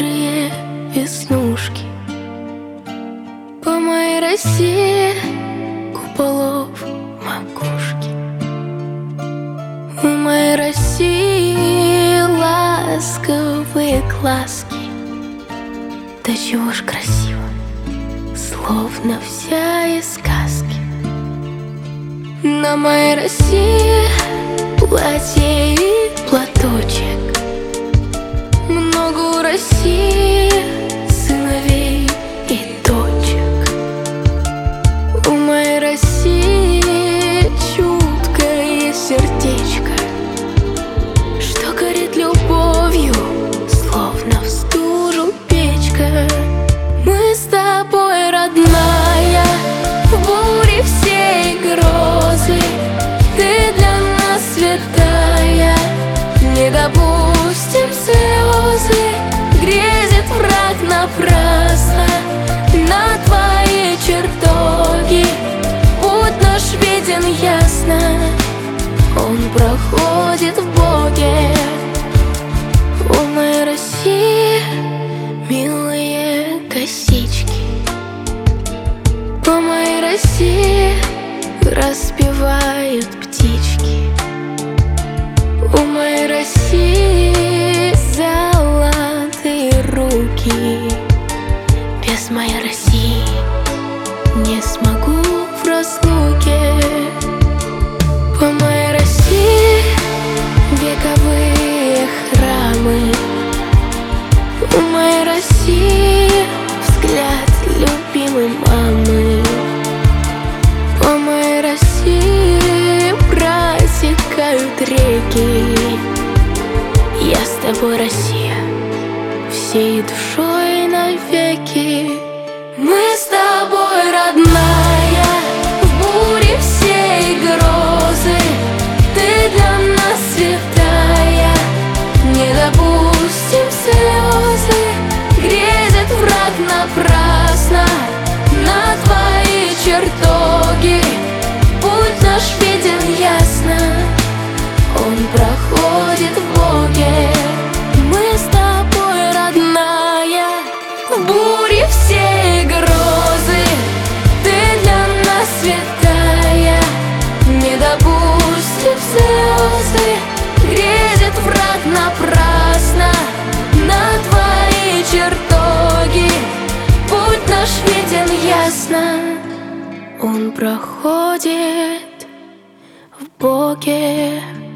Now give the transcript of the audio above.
рыжие веснушки. По моей России куполов макушки. У моей России ласковые глазки. Да чего ж красиво, словно вся из сказки. На моей России платье и платочек. Много у России сыновей и дочек. У моей России чуткое сердечко, что горит любовью, словно в стужу печка. Мы с тобой, родная, в буре всей грозы. Ты для нас святая, не допустим слезы. Грезит враг напрасно на твои чертоги. Путь наш виден ясно, он проходит в Боге. У моей России милые косички. По моей России распевают птички. У моей России золотые руки. Без моей России не смогу в разлуке. По моей России вековые храмы. У моей России взгляд любимой мамы. По моей России протекают реки. Я с тобой, Россия, всей душой навеки. Мы с тобой, родная, в буре всей грозы. Ты для нас святая, не допустим слезы. Грезит враг напрасно на твои чертоги. Путь наш виден ясно, он проходит в Боге. Мы с тобой, родная, в буре всей грозы. Ты для нас святая, не допустим слезы. Грезит враг напрасно на твои чертоги. Путь наш виден ясно, он проходит в Боге.